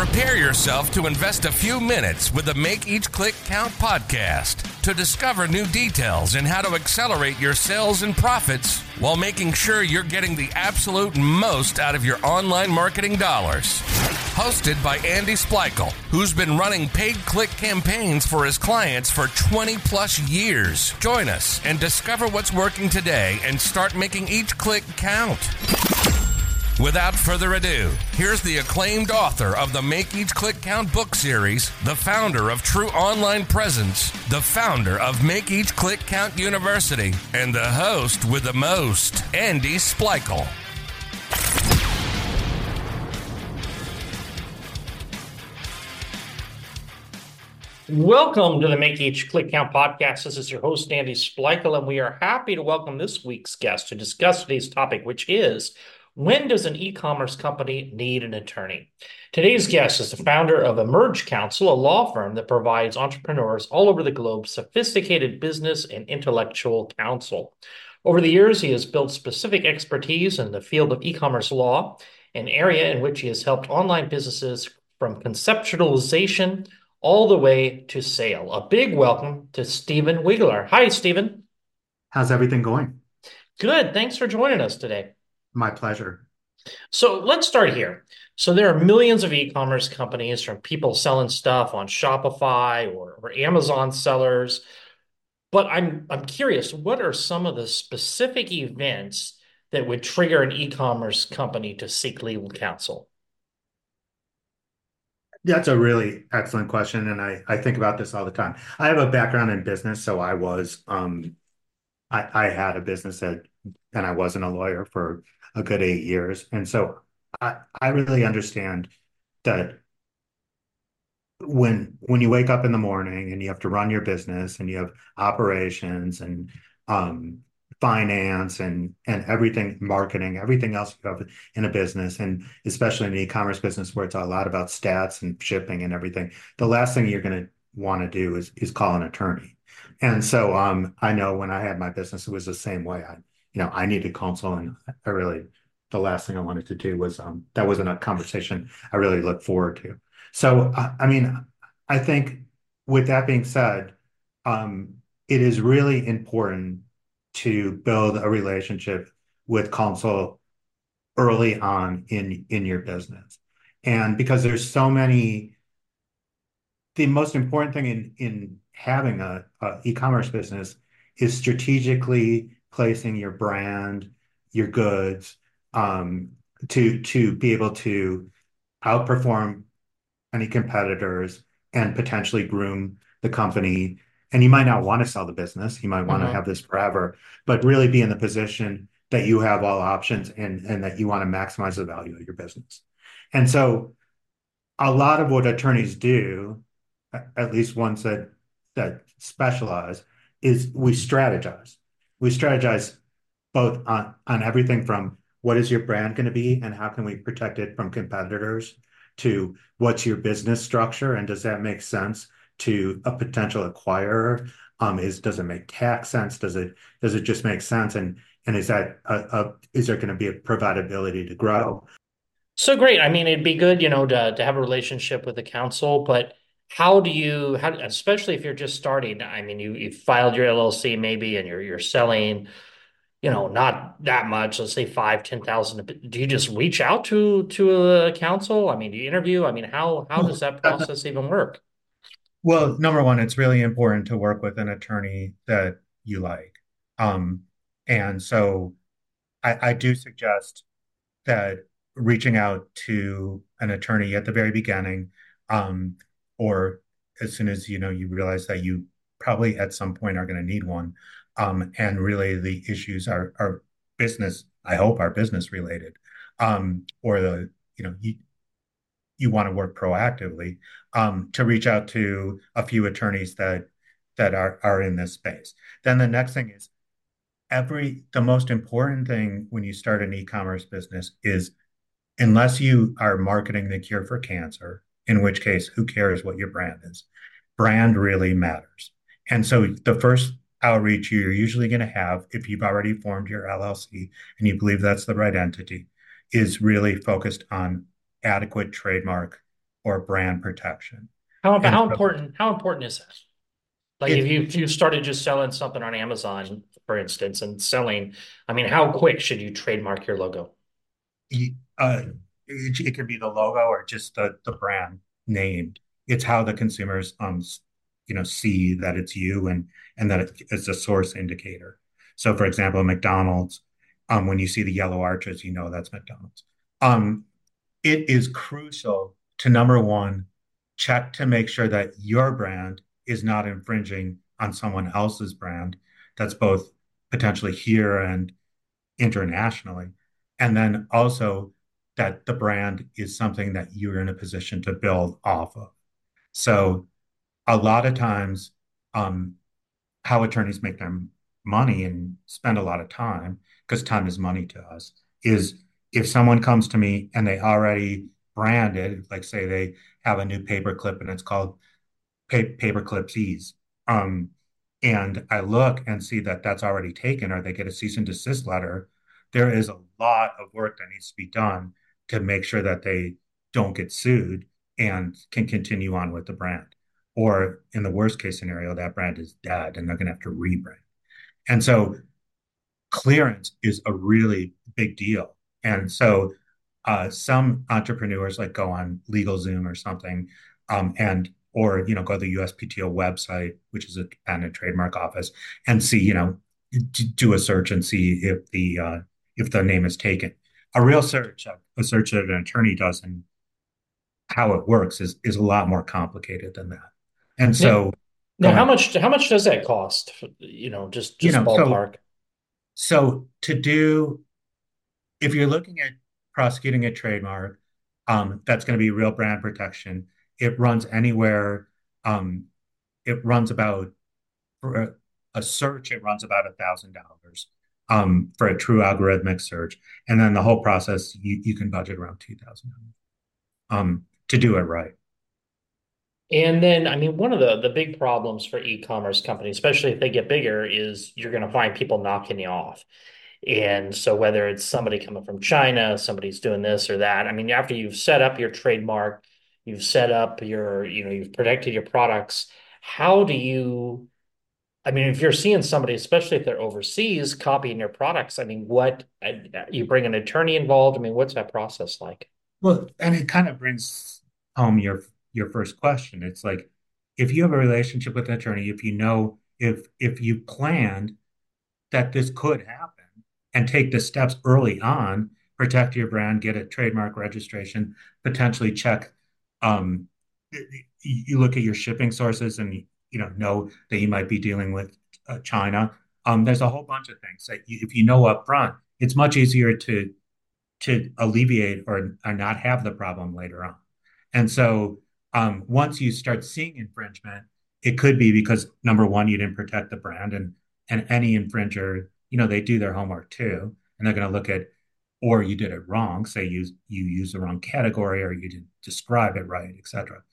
Prepare yourself to invest a few minutes with the Make Each Click Count podcast to discover new details and how to accelerate your sales and profits while making sure you're getting the absolute most out of your online marketing dollars. Hosted by Andy Splichal, who's been running paid click campaigns for his clients for 20 plus years. Join us and discover what's working today and start making each click count. Without further ado, here's the acclaimed author of the Make Each Click Count book series, the founder of True Online Presence, the founder of Make Each Click Count University, and the host with the most, Andy Splichal. Welcome to the Make Each Click Count podcast. This is your host, Andy Splichal, and we are happy to welcome this week's guest to discuss today's topic, which is, when does an e-commerce company need an attorney? Today's guest is the founder of Emerge Counsel, a law firm that provides entrepreneurs all over the globe sophisticated business and intellectual counsel. Over the years, he has built specific expertise in the field of e-commerce law, an area in which he has helped online businesses from conceptualization all the way to sale. A big welcome to Stephen Wiegler. Hi, Stephen. How's everything going? Good. Thanks for joining us today. My pleasure. So let's start here. So there are millions of e-commerce companies, from people selling stuff on Shopify or Amazon sellers. But I'm curious, what are some of the specific events that would trigger an e-commerce company to seek legal counsel? That's a really excellent question, and I think about this all the time. I have a background in business, so I had a business and I wasn't a lawyer for a good 8 years. And so I really understand that when you wake up in the morning and you have to run your business and you have operations and finance and everything, marketing, everything else you have in a business, and especially in an e-commerce business where it's a lot about stats and shipping and everything, the last thing you're going to want to do is call an attorney. And so I know when I had my business, it was the same way. I needed counsel, and the last thing I wanted to do was that wasn't a conversation I really looked forward to. So I think with that being said, it is really important to build a relationship with counsel early on in your business, and because there's so many. The most important thing in having a e-commerce business is strategically placing your brand, your goods, to be able to outperform any competitors and potentially groom the company. And you might not want to sell the business. You might want to have this forever, but really be in the position that you have all options and that you want to maximize the value of your business. And so a lot of what attorneys do, at least ones that specialize, is we strategize. We strategize both on everything from what is your brand going to be and how can we protect it from competitors, to what's your business structure and does that make sense to a potential acquirer? Does it make tax sense? Does it just make sense? And is that is there going to be a provide to grow? So great. I mean, it'd be good, to have a relationship with the counsel, but how especially if you're just starting, I mean, you filed your LLC maybe, and you're selling, not that much, let's say 5, 10,000. Do you just reach out to a counsel? I mean, do you interview? I mean, how does that process even work? Well, number one, it's really important to work with an attorney that you like. And so I do suggest that reaching out to an attorney at the very beginning, or as soon as you realize that you probably at some point are going to need one, and really the issues are business. I hope are business related, or you want to work proactively, to reach out to a few attorneys that are in this space. Then the next thing is the most important thing when you start an e-commerce business is, unless you are marketing the cure for cancer, in which case, who cares what your brand is? Brand really matters. And so the first outreach you're usually going to have, if you've already formed your LLC and you believe that's the right entity, is really focused on adequate trademark or brand protection. How about And so how important is that? Like it, if you started just selling something on Amazon, for instance, and selling, I mean, how quick should you trademark your logo? you- uh, it could be the logo or just the brand name. It's how the consumers see that it's you and that it's a source indicator. So for example, McDonald's, when you see the yellow arches, you know that's McDonald's. Um, it is crucial to number one, check to make sure that your brand is not infringing on someone else's brand that's both potentially here and internationally. And then also that the brand is something that you're in a position to build off of. So a lot of times, um, how attorneys make their money and spend a lot of time, because time is money to us, is if someone comes to me and they already branded, like say they have a new paperclip and it's called Paperclips Ease. Um, and I look and see that that's already taken, or they get a cease and desist letter. There is a lot of work that needs to be done to make sure that they don't get sued and can continue on with the brand. Or in the worst case scenario, that brand is dead and they're going to have to rebrand. And so clearance is a really big deal. And so some entrepreneurs like go on LegalZoom or something, and or go to the USPTO website, which is a patent and trademark office, and see do a search and see if the name is taken. A real search, a search that an attorney does, and how it works is a lot more complicated than that. And Now, so, go now ahead. how much does that cost? You Just know, so ballpark. so to do if you're looking at prosecuting a trademark, that's going to be real brand protection. It runs anywhere. Um, it runs about for a search. It runs about $1,000 for a true algorithmic search, and then the whole process you can budget around $2,000 to do it right. And then, I mean, one of the big problems for e-commerce companies, especially if they get bigger, is you're going to find people knocking you off. And so whether it's somebody coming from China, somebody's doing this or that, I mean, after you've set up your trademark, you've set up your, you've protected your products, how do you, I mean, if you're seeing somebody, especially if they're overseas, copying your products, I mean, you bring an attorney involved? I mean, what's that process like? Well, and it kind of brings home your first question. It's like if you have a relationship with an attorney, if you know if you planned that this could happen and take the steps early on, protect your brand, get a trademark registration, potentially check. Um, you look at your shipping sources and know that you might be dealing with China. There's a whole bunch of things that if you know up front, it's much easier to alleviate or not have the problem later on. And so once you start seeing infringement, it could be because number one, you didn't protect the brand, and any infringer, they do their homework too, and they're going to look at, or you did it wrong, say you use the wrong category or you didn't describe it right, etc.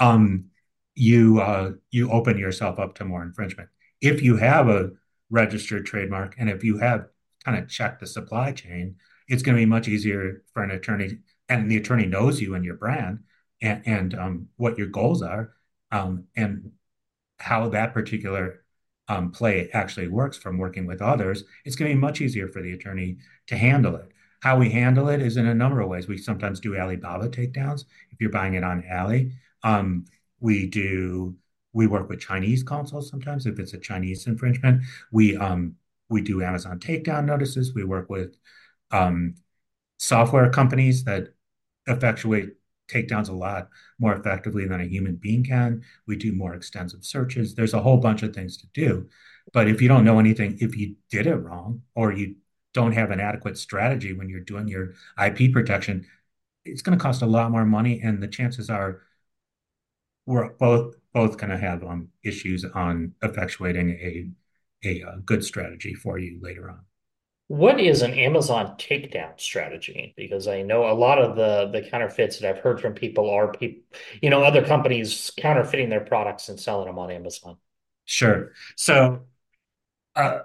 You open yourself up to more infringement. If you have a registered trademark and if you have kind of checked the supply chain, it's going to be much easier for an attorney, and the attorney knows you and your brand and what your goals are, and how that particular play actually works from working with others. It's going to be much easier for the attorney to handle it. How we handle it is in a number of ways. We sometimes do Alibaba takedowns if you're buying it on Ali. Um, we do we work with Chinese consuls sometimes if it's a Chinese infringement. We do Amazon takedown notices. We work with um, software companies that effectuate takedowns a lot more effectively than a human being can. We do more extensive searches. There's a whole bunch of things to do. But if you don't know anything, if you did it wrong or you don't have an adequate strategy when you're doing your IP protection, it's going to cost a lot more money. And the chances are we're both going to have issues on effectuating a good strategy for you later on. What is an Amazon takedown strategy? Because I know a lot of the counterfeits that I've heard from people are people, other companies counterfeiting their products and selling them on Amazon. Sure. So uh,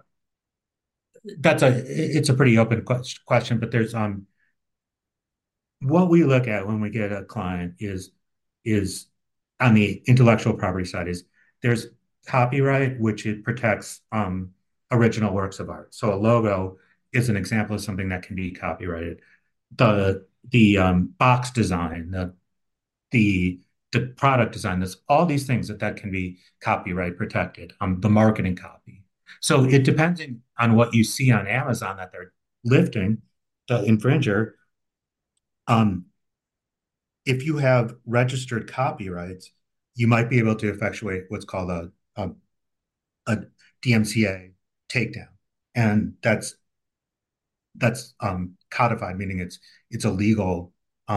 it's a pretty open question, but there's what we look at when we get a client is is on the intellectual property side is there's copyright, which it protects original works of art. So a logo is an example of something that can be copyrighted. The box design, the the product design, there's all these things that can be copyright protected. The marketing copy. So it depends on what you see on Amazon that they're lifting, the infringer. Um, if you have registered copyrights, you might be able to effectuate what's called a DMCA takedown, and that's codified, meaning it's a legal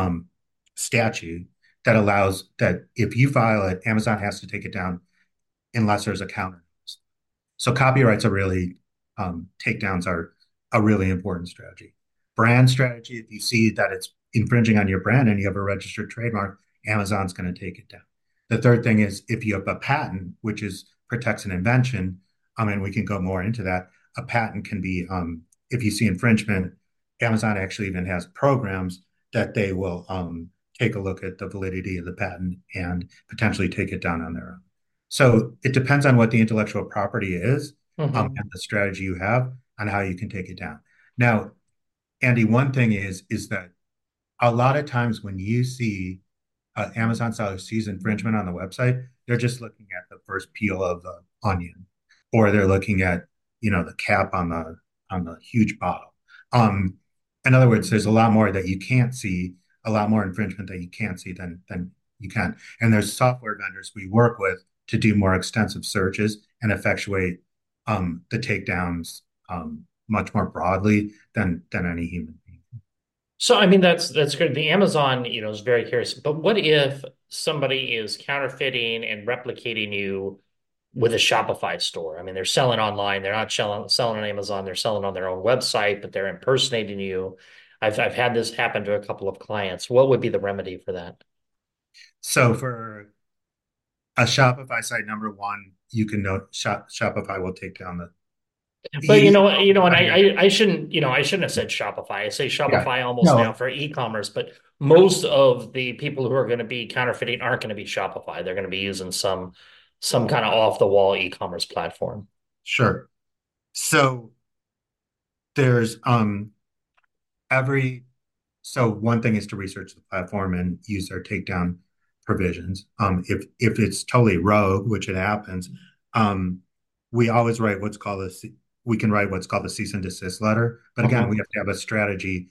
statute that allows that if you file it, Amazon has to take it down unless there's a counter. So copyrights are really takedowns are a really important strategy. Brand strategy, if you see that it's infringing on your brand and you have a registered trademark, Amazon's going to take it down. The third thing is if you have a patent, which is protects an invention, and we can go more into that. A patent can be if you see infringement, Amazon actually even has programs that they will take a look at the validity of the patent and potentially take it down on their own. So it depends on what the intellectual property is and the strategy you have on how you can take it down. Now, Andy, one thing is that a lot of times when you see Amazon seller sees infringement on the website, they're just looking at the first peel of the onion, or they're looking at the cap on the huge bottle. In other words, there's a lot more that you can't see, a lot more infringement that you can't see than you can. And there's software vendors we work with to do more extensive searches and effectuate the takedowns much more broadly than any human being. So, I mean, that's good. The Amazon, is very curious. But what if somebody is counterfeiting and replicating you with a Shopify store? I mean, they're selling online. They're not selling on Amazon. They're selling on their own website, but they're impersonating you. I've had this happen to a couple of clients. What would be the remedy for that? So for a Shopify site, number one, you can note Shopify will take down the. But and I shouldn't, I shouldn't have said Shopify. I say Yeah, Shopify almost now no, for e-commerce, but most of the people who are going to be counterfeiting aren't going to be Shopify. They're going to be using some kind of off the wall e-commerce platform. sure. So there's every so one thing is to research the platform and use their takedown provisions. If it's totally rogue, which it happens, um, we always write what's called we can write what's called a cease and desist letter. But again, we have to have a strategy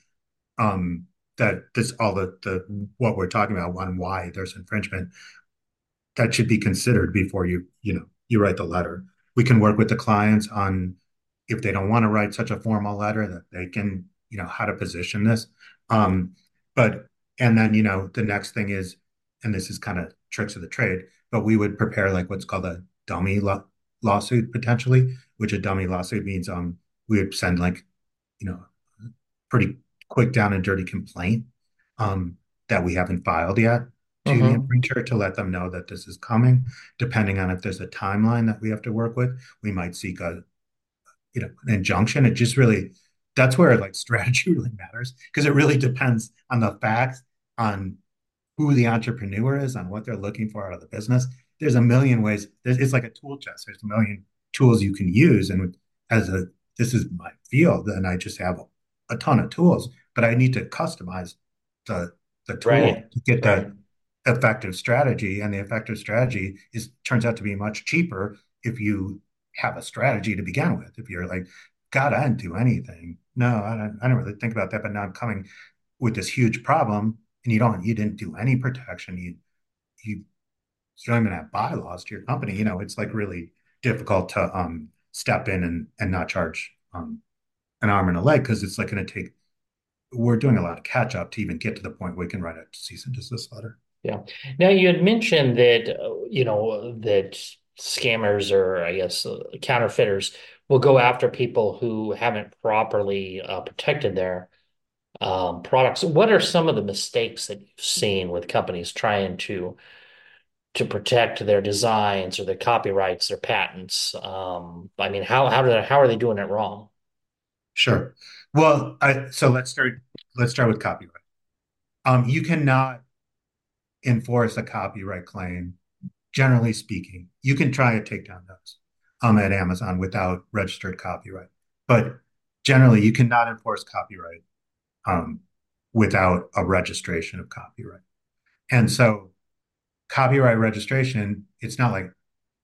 that this all the what we're talking about on why there's infringement that should be considered before you write the letter. We can work with the clients on if they don't want to write such a formal letter that they can how to position this. Um, but and then the next thing is, and this is kind of tricks of the trade, but we would prepare like what's called a dummy lawsuit potentially, which a dummy lawsuit means we would send like pretty quick down and dirty complaint that we haven't filed yet to the Mm-hmm. infringer to let them know that this is coming. Depending on if there's a timeline that we have to work with, we might seek an injunction. It just really that's where like strategy really matters because it really depends on the facts, on who the entrepreneur is, on what they're looking for out of the business. There's a million ways. It's like a tool chest. There's a million tools you can use, and this is my field, and I just have a ton of tools, but I need to customize the tool Right. to get Right. that effective strategy, and the effective strategy turns out to be much cheaper if you have a strategy to begin with. If you're like, God, I didn't do anything. No, I don't really think about that. But now I'm coming with this huge problem, and you didn't do any protection. You don't even have bylaws to your company. It's like really difficult to step in and not charge an arm and a leg because it's like going to take. We're doing a lot of catch up to even get to the point where we can write a cease and desist letter. Yeah. Now you had mentioned that that scammers or I guess counterfeiters will go after people who haven't properly protected their products. What are some of the mistakes that you've seen with companies trying to protect their designs or their copyrights, their patents? I mean, how are they doing it wrong? Sure. Well, so let's start with copyright. You cannot enforce a copyright claim, generally speaking, you can try to take down those at Amazon without registered copyright. But generally, you cannot enforce copyright um, without a registration of copyright. And so, copyright registration, it's not like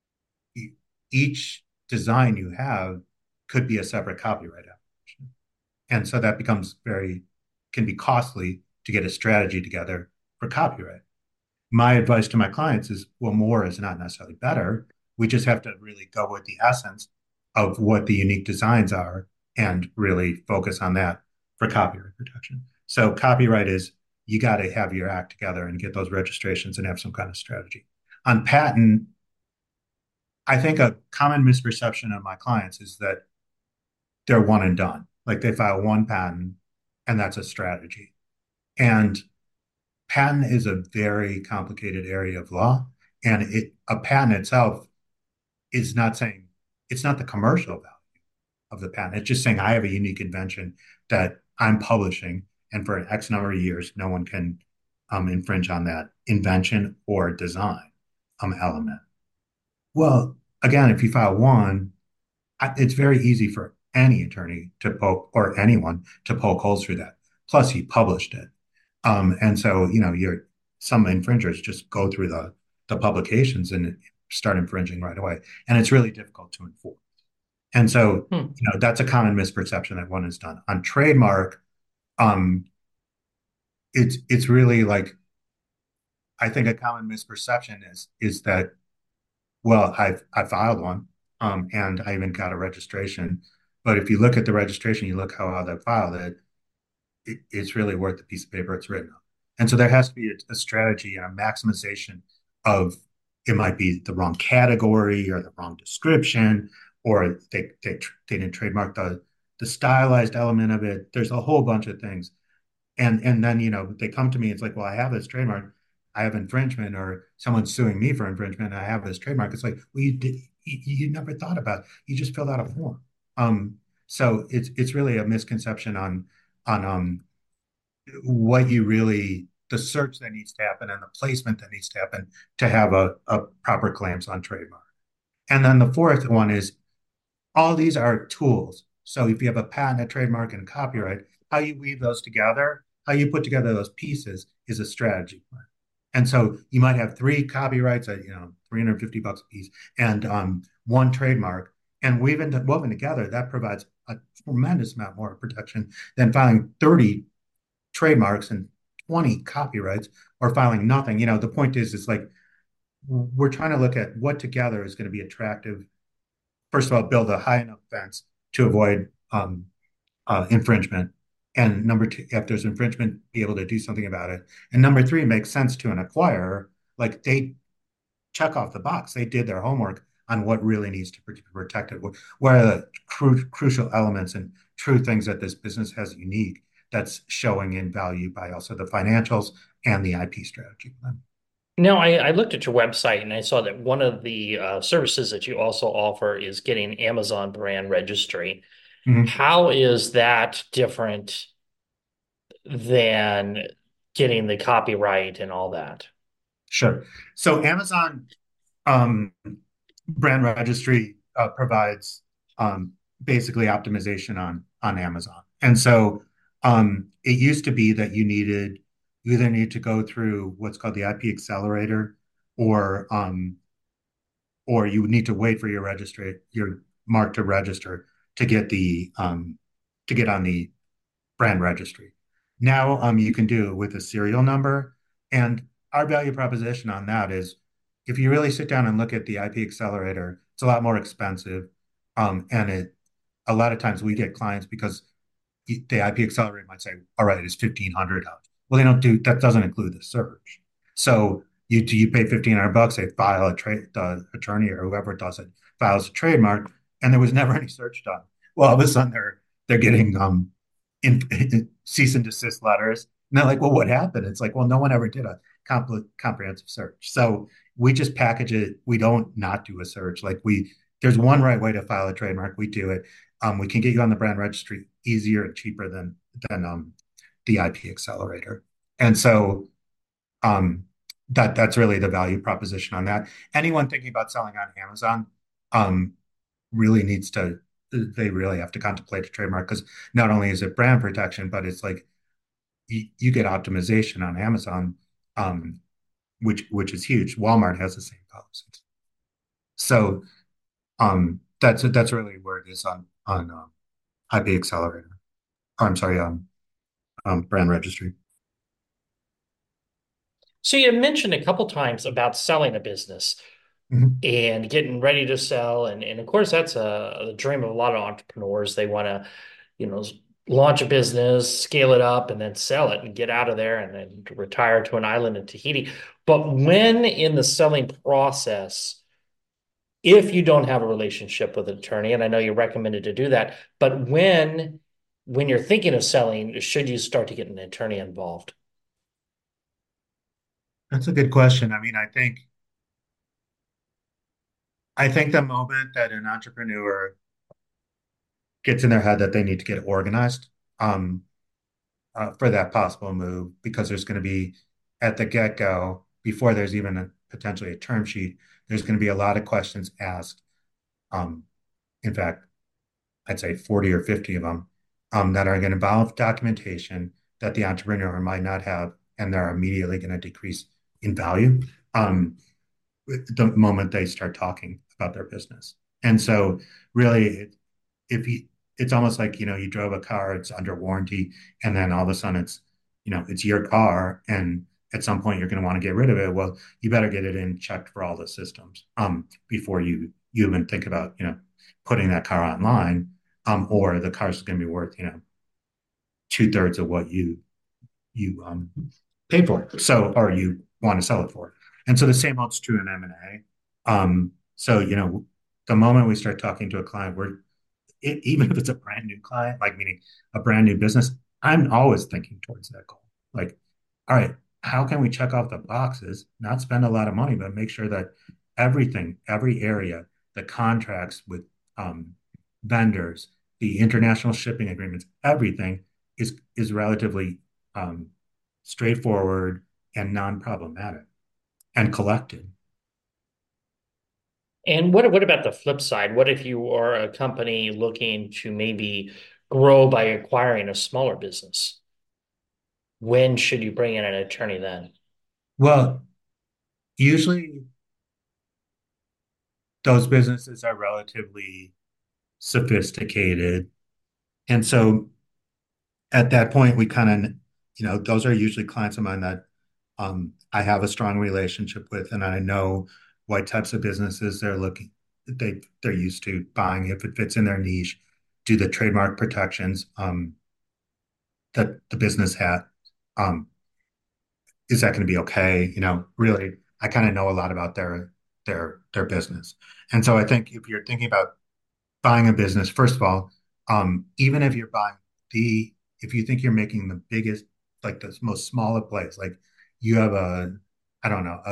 each design you have could be a separate copyright application. And so that becomes can be costly to get a strategy together for copyright. My advice to my clients is, well, more is not necessarily better. We just have to really go with the essence of what the unique designs are and really focus on that for copyright protection. So copyright is you got to have your act together and get those registrations and have some kind of strategy. On patent, I think a common misperception of my clients is that they're one and done. Like they file one patent and that's a strategy. And patent is a very complicated area of law. And a patent itself is not saying, it's not the commercial value of the patent. It's just saying I have a unique invention that I'm publishing, and for an X number of years, no one can infringe on that invention or design element. Well, again, if you file one, it's very easy for any attorney to poke, or anyone to poke holes through that. Plus, he published it. And so, some infringers just go through the publications and start infringing right away. And it's really difficult to enforce. And so, that's a common misperception that one has done. On trademark, it's really like, I think a common misperception is that, well, I filed one, and I even got a registration. But if you look at the registration, you look how they filed it, it's really worth the piece of paper it's written on. And so there has to be a strategy and a maximization of, it might be the wrong category or the wrong description, or they didn't trademark the stylized element of it. There's a whole bunch of things. And then, they come to me, it's like, well, I have this trademark, I have infringement, or someone's suing me for infringement, and I have this trademark. It's like, well, you never thought about it. You just filled out a form. So it's really a misconception on what the search that needs to happen and the placement that needs to happen to have a proper claims on trademark. And then the fourth one is, all these are tools. So if you have a patent, a trademark, and a copyright, how you weave those together, how you put together those pieces is a strategy plan. And so you might have 3 copyrights at $350 a piece, and one trademark, and woven together, that provides a tremendous amount more protection than filing 30 trademarks and 20 copyrights, or filing nothing. The point is, it's like, we're trying to look at what together is going to be attractive. First of all, build a high enough fence to avoid infringement. And number 2, if there's infringement, be able to do something about it. And number 3, makes sense to an acquirer. Like, they check off the box. They did their homework on what really needs to be protected. What are the crucial elements and true things that this business has unique that's showing in value by also the financials and the IP strategy. Now, I looked at your website and I saw that one of the services that you also offer is getting Amazon brand registry. Mm-hmm. How is that different than getting the copyright and all that? Sure. So Amazon brand registry provides basically optimization on Amazon. And so it used to be that you either need to go through what's called the IP accelerator, or you would need to wait for your mark to register to get on the brand registry. Now you can do it with a serial number. And our value proposition on that is, if you really sit down and look at the IP accelerator, it's a lot more expensive. And a lot of times we get clients because the IP accelerator might say, all right, it's $1,500. Well, that doesn't include the search. So you pay $1,500, they file the attorney or whoever does it files a trademark, and there was never any search done. Well, all of a sudden they're getting cease and desist letters. And they're like, well, what happened? It's like, well, no one ever did a comprehensive search. So we just package it. We don't not do a search. There's one right way to file a trademark. We do it. We can get you on the brand registry easier and cheaper than the IP accelerator. And so that's really the value proposition on that. Anyone thinking about selling on Amazon, um, really needs to they really have to contemplate a trademark because not only is it brand protection, but it's like you get optimization on Amazon, um, which is huge. Walmart has the same policy. So that's really where it is on IP Accelerator. Or, I'm sorry, brand registry. So you mentioned a couple times about selling a business Mhm. and getting ready to sell, and of course that's a dream of a lot of entrepreneurs. They want to, you know, launch a business, scale it up, and then sell it and get out of there and then retire to an island in Tahiti. But when in the selling process, if you don't have a relationship with an attorney, and I know you're recommended to do that, but when you're thinking of selling, should you start to get an attorney involved? That's a good question. I mean, I think the moment that an entrepreneur gets in their head that they need to get organized, um, for that possible move, because there's going to be at the get-go, before there's even potentially a term sheet, there's going to be a lot of questions asked. Um, in fact, I'd say 40 or 50 of them, that are going to involve documentation that the entrepreneur might not have, and they're immediately going to decrease in value, um, the moment they start talking about their business. And so, really, if you, it's almost like, you drove a car, it's under warranty, and then all of a sudden it's your car, and at some point you're going to want to get rid of it. Well, you better get it in checked for all the systems, before you even think about, putting that car online, or the car's going to be worth, two-thirds of what you paid for it. So, or you want to sell it for. And so the same holds true in M&A. So, the moment we start talking to a client, even if it's a brand new client, like meaning a brand new business, I'm always thinking towards that goal. Like, all right, how can we check off the boxes, not spend a lot of money, but make sure that everything, every area, the contracts with vendors, the international shipping agreements, everything is relatively um, straightforward and non-problematic and collected. And what about the flip side? What if you are a company looking to maybe grow by acquiring a smaller business? When should you bring in an attorney then? Well, usually those businesses are relatively sophisticated. And so at that point, we kind of, those are usually clients of mine that I have a strong relationship with, and I know what types of businesses they're used to buying if it fits in their niche, do the trademark protections that the business had. Um, is that going to be okay? Really, I kind of know a lot about their business. And so I think if you're thinking about buying a business, first of all, even if you're buying if you think you're making the biggest, like the most smaller plays, like you have I don't know,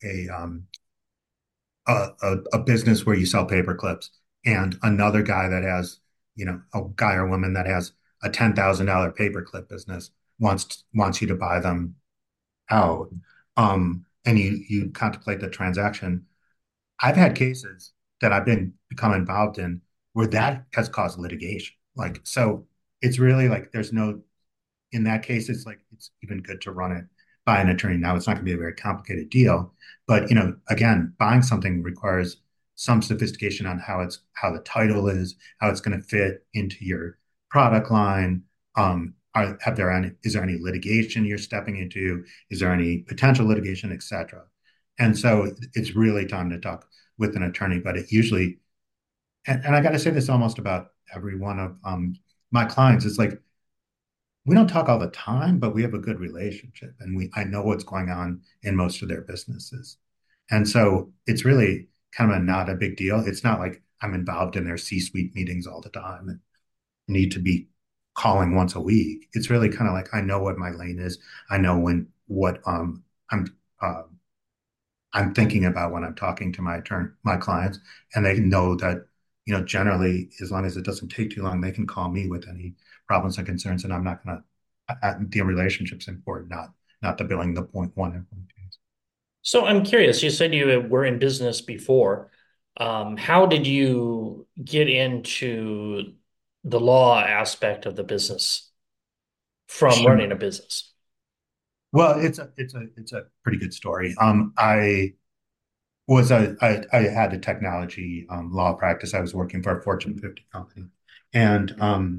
a business where you sell paper clips, and another guy that has, a guy or woman that has a $10,000 paperclip business wants you to buy them out, and you contemplate the transaction. I've had cases that I've become involved in where that has caused litigation. Like, so it's really like there's no, in that case, it's like it's even good to run it by an attorney. Now, it's not going to be a very complicated deal, but again, buying something requires some sophistication on how the title is, how it's going to fit into your product line. Is there any litigation you're stepping into? Is there any potential litigation, et cetera? And so it's really time to talk with an attorney, but it usually, and I got to say this almost about every one of my clients, it's like we don't talk all the time, but we have a good relationship, and I know what's going on in most of their businesses. And so it's really kind of not a big deal. It's not like I'm involved in their C-suite meetings all the time and need to be calling once a week. It's really kind of like I know what my lane is. I know what I'm uh, I'm thinking about when I'm talking to my clients, and they know that, generally, as long as it doesn't take too long, they can call me with any problems and concerns, and I'm not going to. The relationship's important, not the billing, the point one and point two. So I'm curious, you said you were in business before. How did you get into the law aspect of the business from running a Sure. business? Well, it's a pretty good story. I had a technology law practice. I was working for a Fortune 50 company, and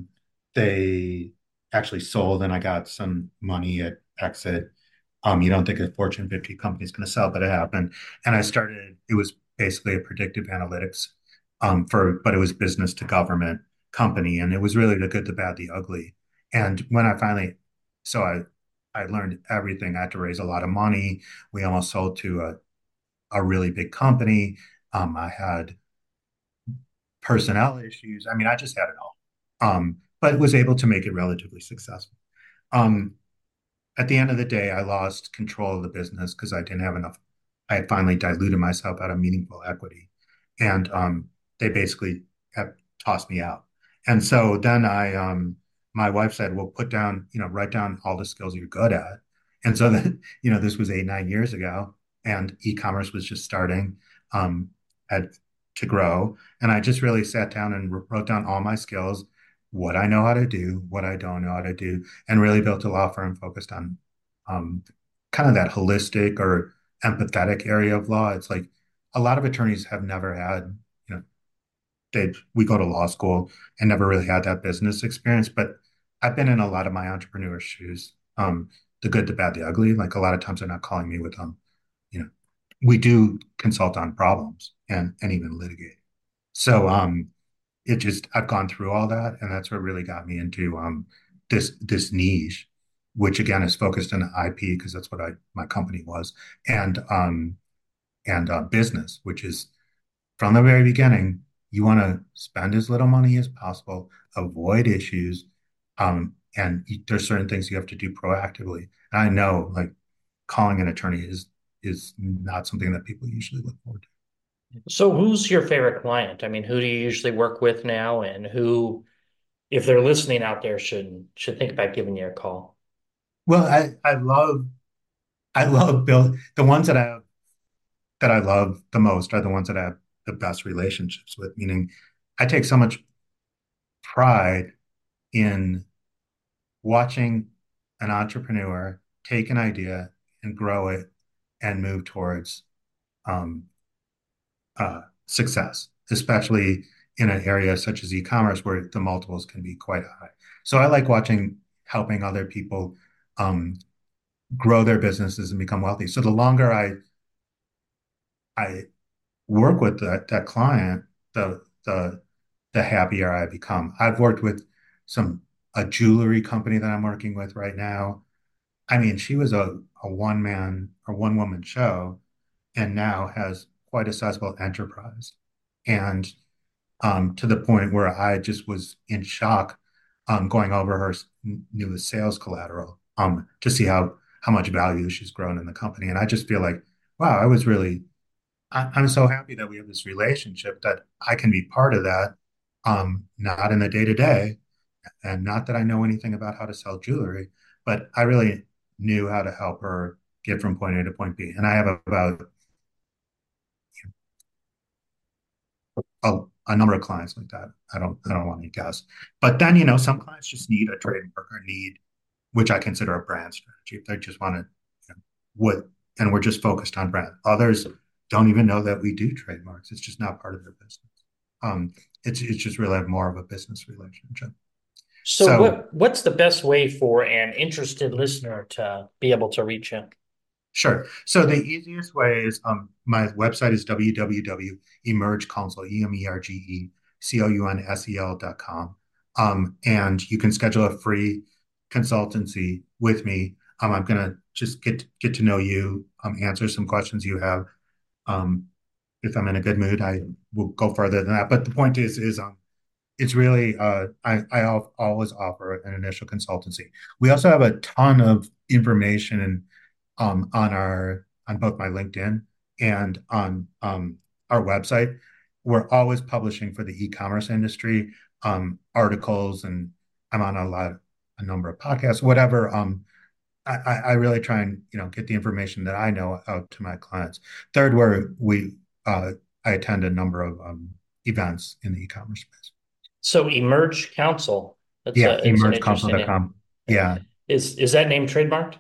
they actually sold, and I got some money at exit. You don't think a Fortune 50 company is going to sell, but it happened. And I started. It was basically a predictive analytics but it was business to government company, and it was really the good, the bad, the ugly. And when I finally, so I learned everything. I had to raise a lot of money. We almost sold to a really big company. I had personnel issues. I mean, I just had it all, but was able to make it relatively successful. Um, at the end of the day, I lost control of the business because I didn't have enough. I had finally diluted myself out of meaningful equity, and they basically have tossed me out. And so then my wife said, "Well, write down all the skills you're good at." And so then, this was 8, 9 years ago, and e-commerce was just starting um, at, to grow. And I just really sat down and wrote down all my skills, what I know how to do, what I don't know how to do, and really built a law firm focused on um, kind of that holistic or empathetic area of law. It's like a lot of attorneys have never had, you know, we go to law school and never really had that business experience. But I've been in a lot of my entrepreneur shoes, the good, the bad, the ugly. Like a lot of times they're not calling me with you know, we do consult on problems and even litigate. So I've gone through all that, and that's what really got me into this niche, which again is focused on IP because that's what my company was, and business, which is from the very beginning, you want to spend as little money as possible, avoid issues, and there's certain things you have to do proactively. And I know, like, calling an attorney is not something that people usually look forward to. So who's your favorite client? I mean, who do you usually work with now, and who, if they're listening out there, should think about giving you a call? Well, I love build the ones that I love the most are the ones that I have the best relationships with, meaning I take so much pride in watching an entrepreneur take an idea and grow it and move towards um, success, especially in an area such as e-commerce where the multiples can be quite high. So I like helping other people um, grow their businesses and become wealthy. So the longer I work with that client, the happier I become. I've worked with a jewelry company that I'm working with right now. I mean, she was a one man or one woman show and now has quite a sizable enterprise. And to the point where I just was in shock going over her newest sales collateral to see how much value she's grown in the company. And I just feel like, wow, I'm so happy that we have this relationship that I can be part of that, not in the day to day, and not that I know anything about how to sell jewelry, but I really knew how to help her get from point A to point B. And I have about a number of clients like that. I don't want to guess, but then some clients just need a trademark or need, which I consider a brand strategy. If they just want to, what, and we're just focused on brand. Others don't even know that we do trademarks. It's just not part of their business. Um, it's just really more of a business relationship. So So what's the best way for an interested listener to be able to reach you? sure. So the easiest way is my website is www.emergecounsel, EMERGECOUNSEL.com. And you can schedule a free consultancy with me. I'm gonna just get to know you, answer some questions you have. Um, if I'm in a good mood, I will go further than that. But the point is it's really always offer an initial consultancy. We also have a ton of information and on both my LinkedIn and on our website. We're always publishing for the e-commerce industry articles, and I'm on a number of podcasts, whatever I really try and, get the information that I know out to my clients. Third, where I attend a number of events in the e-commerce space. So Emerge Counsel, it's Yeah, it's an interesting name. emergecounsel.com. Yeah. Is that name trademarked?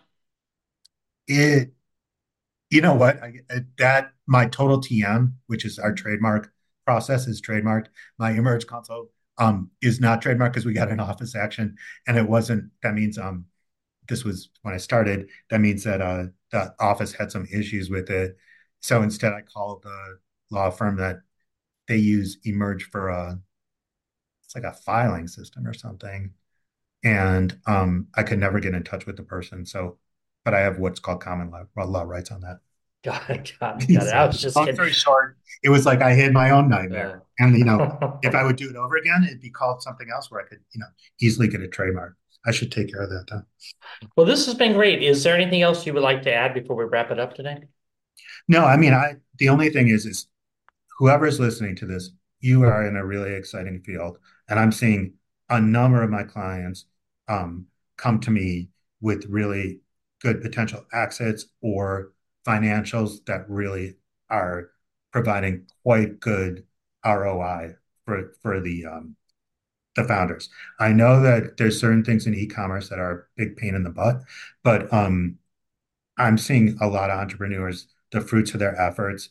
It, you know what? That my total TM, which is our trademark process, is trademarked. My Emerge Console is not trademarked because we got an office action, and it wasn't. That means this was when I started. That means that the office had some issues with it. So instead, I called the law firm that they use Emerge for it's like a filing system or something, and I could never get in touch with the person. So, but I have what's called common law rights on that. Got it. I was just Long kidding. story short, it was like I had my own nightmare. And, Yeah. if I would do it over again, it'd be called something else where I could, easily get a trademark. I should take care of that then. Well, this has been great. Is there anything else you would like to add before we wrap it up today? No, I mean, the only thing is whoever's listening to this, you are in a really exciting field. And I'm seeing a number of my clients come to me with really good potential exits or financials that really are providing quite good ROI for the founders. I know that there's certain things in e-commerce that are a big pain in the butt, but I'm seeing a lot of entrepreneurs, the fruits of their efforts,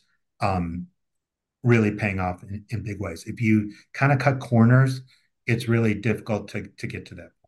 really paying off in big ways. If you kind of cut corners, it's really difficult to get to that.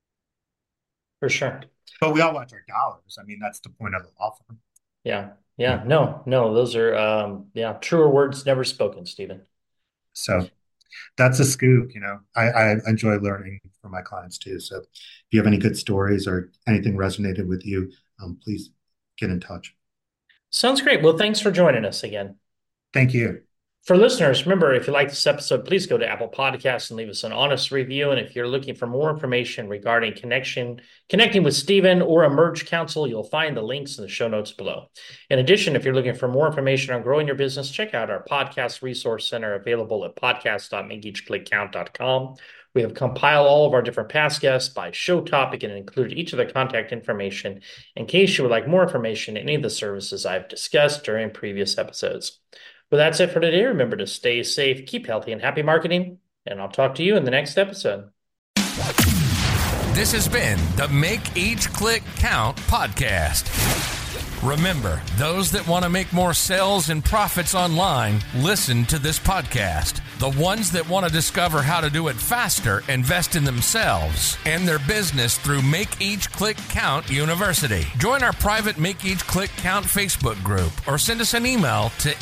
For sure. But we all watch our dollars. I mean, that's the point of the law firm. Yeah. No, those are truer words never spoken, Stephen. So that's a scoop. I enjoy learning from my clients too. So if you have any good stories or anything resonated with you, please get in touch. Sounds great. Well, thanks for joining us again. Thank you. For listeners, remember, if you like this episode, please go to Apple Podcasts and leave us an honest review. And if you're looking for more information regarding connecting with Stephen or Emerge Counsel, you'll find the links in the show notes below. In addition, if you're looking for more information on growing your business, check out our podcast resource center available at podcast.makeeachclickcount.com. We have compiled all of our different past guests by show topic and included each of the contact information in case you would like more information on any of the services I've discussed during previous episodes. Well, that's it for today. Remember to stay safe, keep healthy, and happy marketing. And I'll talk to you in the next episode. This has been the Make Each Click Count podcast. Remember, those that want to make more sales and profits online, listen to this podcast. The ones that want to discover how to do it faster, invest in themselves and their business through Make Each Click Count University. Join our private Make Each Click Count Facebook group or send us an email to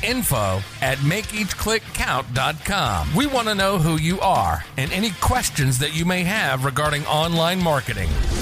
info@makeeachclickcount.com. We want to know who you are and any questions that you may have regarding online marketing.